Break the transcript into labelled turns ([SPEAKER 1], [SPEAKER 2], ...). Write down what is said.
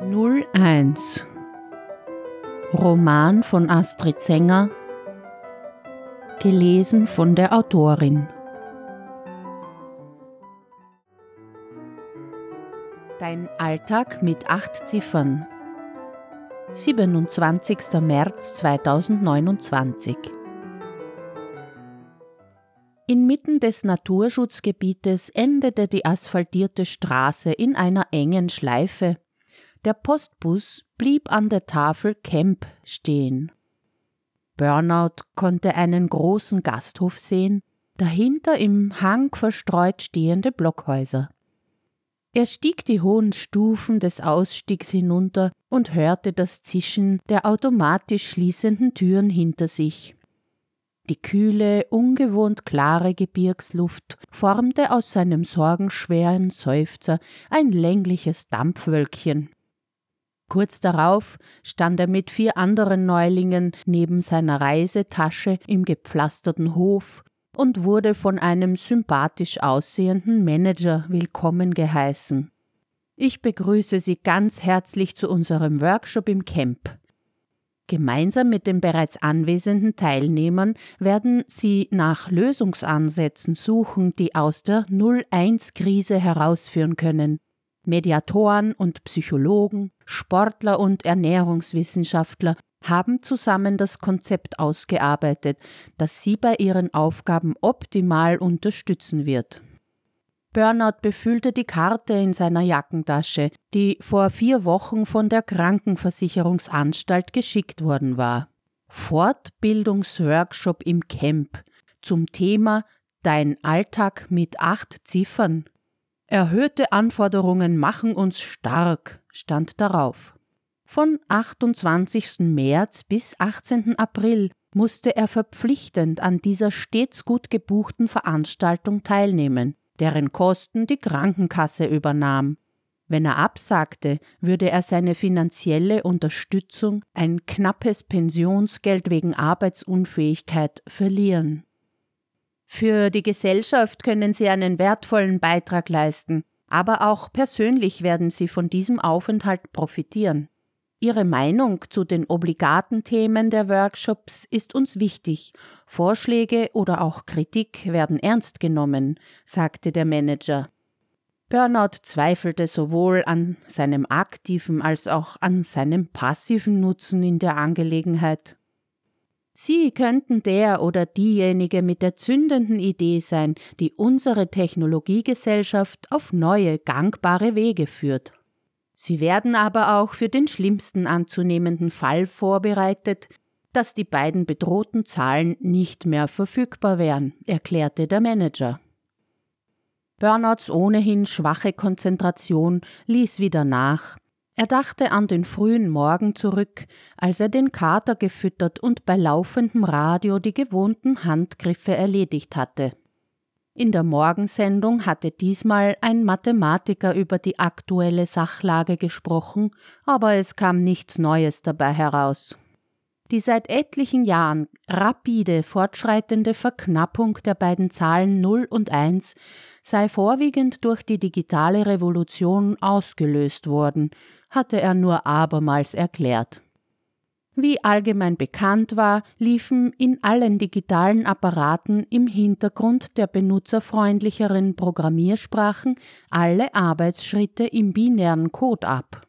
[SPEAKER 1] 01 Roman von Astrid Sänger, gelesen von der Autorin. Dein Alltag mit 8 Ziffern. 27. März 2029. Inmitten des Naturschutzgebietes endete die asphaltierte Straße in einer engen Schleife. Der Postbus blieb an der Tafel Camp stehen. Burnout konnte einen großen Gasthof sehen, dahinter im Hang verstreut stehende Blockhäuser. Er stieg die hohen Stufen des Ausstiegs hinunter und hörte das Zischen der automatisch schließenden Türen hinter sich. Die kühle, ungewohnt klare Gebirgsluft formte aus seinem sorgenschweren Seufzer ein längliches Dampfwölkchen. Kurz darauf stand er mit 4 anderen Neulingen neben seiner Reisetasche im gepflasterten Hof und wurde von einem sympathisch aussehenden Manager willkommen geheißen. Ich begrüße Sie ganz herzlich zu unserem Workshop im Camp. Gemeinsam mit den bereits anwesenden Teilnehmern werden Sie nach Lösungsansätzen suchen, die aus der 01-Krise herausführen können. Mediatoren und Psychologen, Sportler und Ernährungswissenschaftler haben zusammen das Konzept ausgearbeitet, das Sie bei Ihren Aufgaben optimal unterstützen wird. Burnout befühlte die Karte in seiner Jackentasche, die vor 4 Wochen von der Krankenversicherungsanstalt geschickt worden war. Fortbildungsworkshop im Camp zum Thema Dein Alltag mit 8 Ziffern. Erhöhte Anforderungen machen uns stark, stand darauf. Von 28. März bis 18. April musste er verpflichtend an dieser stets gut gebuchten Veranstaltung teilnehmen, deren Kosten die Krankenkasse übernahm. Wenn er absagte, würde er seine finanzielle Unterstützung, ein knappes Pensionsgeld wegen Arbeitsunfähigkeit, verlieren. Für die Gesellschaft können Sie einen wertvollen Beitrag leisten, aber auch persönlich werden Sie von diesem Aufenthalt profitieren. Ihre Meinung zu den obligaten Themen der Workshops ist uns wichtig. Vorschläge oder auch Kritik werden ernst genommen, sagte der Manager. Burnout zweifelte sowohl an seinem aktiven als auch an seinem passiven Nutzen in der Angelegenheit. Sie könnten der oder diejenige mit der zündenden Idee sein, die unsere Technologiegesellschaft auf neue, gangbare Wege führt. Sie werden aber auch für den schlimmsten anzunehmenden Fall vorbereitet, dass die beiden bedrohten Zahlen nicht mehr verfügbar wären, erklärte der Manager. Burnouts ohnehin schwache Konzentration ließ wieder nach. Er dachte an den frühen Morgen zurück, als er den Kater gefüttert und bei laufendem Radio die gewohnten Handgriffe erledigt hatte. In der Morgensendung hatte diesmal ein Mathematiker über die aktuelle Sachlage gesprochen, aber es kam nichts Neues dabei heraus. Die seit etlichen Jahren rapide fortschreitende Verknappung der beiden Zahlen 0 und 1 sei vorwiegend durch die digitale Revolution ausgelöst worden, hatte er nur abermals erklärt. Wie allgemein bekannt war, liefen in allen digitalen Apparaten im Hintergrund der benutzerfreundlicheren Programmiersprachen alle Arbeitsschritte im binären Code ab.